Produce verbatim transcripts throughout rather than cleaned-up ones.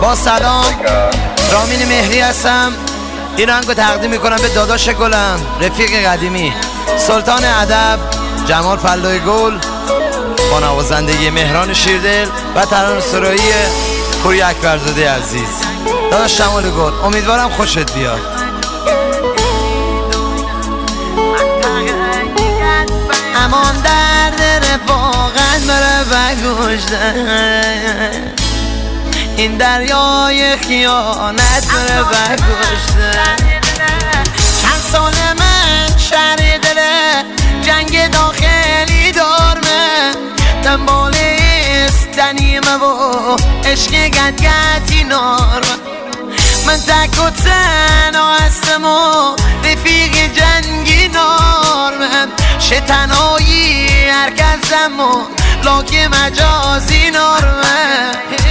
با سلام، رامین مهری هستم. این آهنگو تقدیم میکنم به داداش گلم، رفیق قدیمی، سلطان ادب جمال فلای گل، با نوازندگی مهران شیردل و ترانه‌سرایی پوری اکبرزاده عزیز. داداش جمال گل، امیدوارم خوشت بیاد. امان درد رفاقت بره بگوشته، این دریای خیانت بره بگوشته. چند سال من شهر دله جنگ داخلی دارمه، دنبال استنیمه و عشق گدگتی نارمه. من تک و تنها هستم و رفیق جنگی نارمه، شتنهایی هر کسم و لاک مجازی نارمه.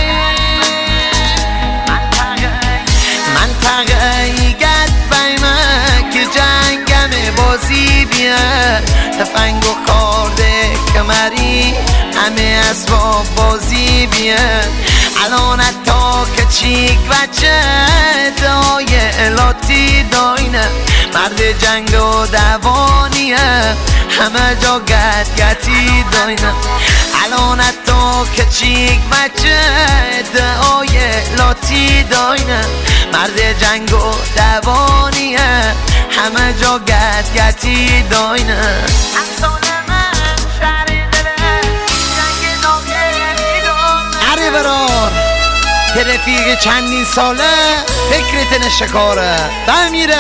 منطقه گد بیمه که جنگم بازی بیه، تفنگ و کارده کمری همه اسباب بازی بیه. الان تا که چیک بچه دای الاتی داینه، مرد جنگ و دوانیه همه جا گد گتی داینه. الان تا که چیک بچه دای الاتی داینه، مرد جنگ و دوانیه همه جا گد گتی داینه. اره برار که رفیق چندین ساله فکرت نشکاره بمیره.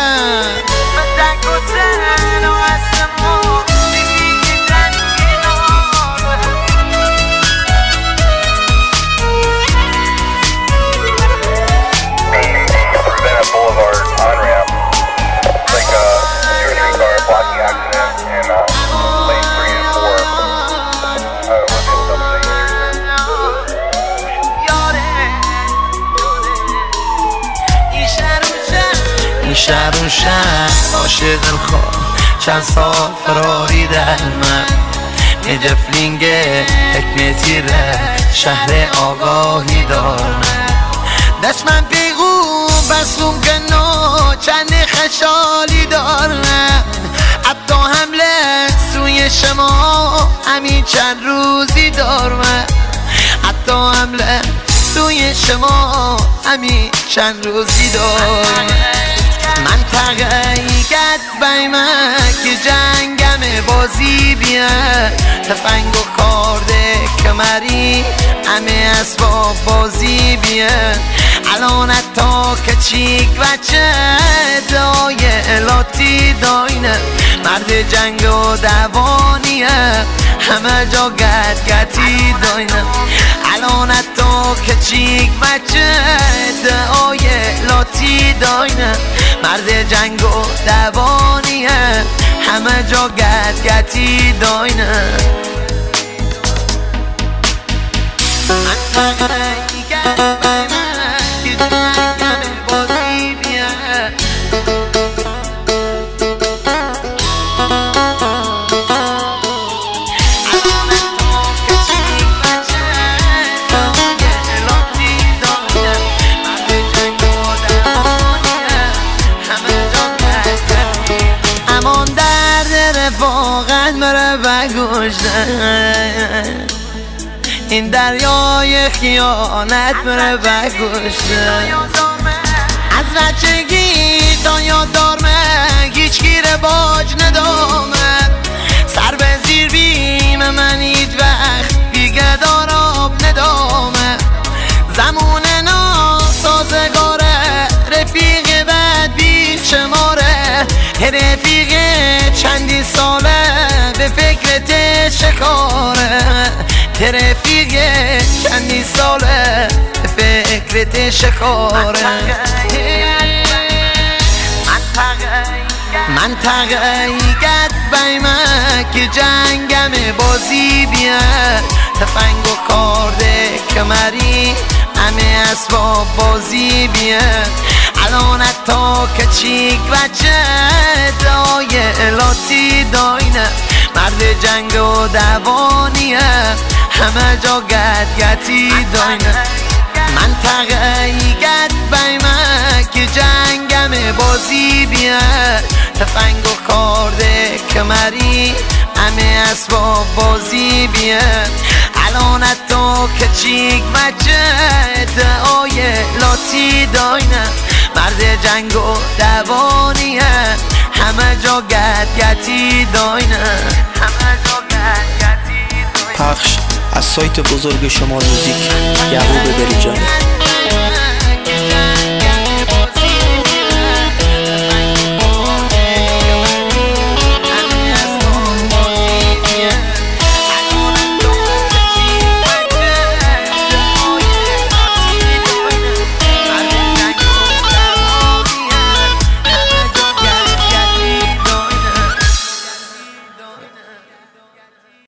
شهر و شهر عاشق خود چند سال فراری در من، یه جفلینگ حکمتی ره شهر آگاهی دارم. دست من پیغو بسلوم که نو چند خشالی دارم. حتی حمله سوی شما همین چند روزی دارم. حتی حمله سوی شما همین چند روزی دارم. منطقه گد بیمه که جنگم بازی بیه، تفنگ و کارده کمری همه اسباب بازی بیه. الان تا که چیک بچه دای الاتی داینه، مرد جنگ و دوانیه همه جا گد گتی داینه. الان تا که چیک بچه دای الاتی داینه، مرد جنگ و دوانیه همه جا گد گتی داینه. منطقه گد بیمه که جنگم بازی بیه، واقعا مره بگوشته، این دریای خیانت مره بگوشته. از بچگی تا یاد دارمه هیچ گیر باج ندامه، سر به زیر بیم من هیچ وقت دیگه داراب ندامه. زمون ناسازگاره رفیق بد بی شماره، رفیق چندی ساله به فکرت شکاره. رفیق چندی ساله به فکرت شکاره. منطقه گد بیمه که جنگم بازی بیه، تفنگ و کارده کمری همه اسباب بازی بیه. الان تا که چیک بچه دای الاتی داینه، مرد جنگ و دوانیه همه جا گد گتی داینه. منطقه بازی بیار تفنگ و خورده کمری همه اسباب بازی بیار الان تو کچیک بچه ادعای لاتی داینه مرد جنگ و دوانیه همه جا گدگتی داینه همه جا گدگتی داینه. پخش از سایت بزرگ شمال موزیک یعقوب بریجانی.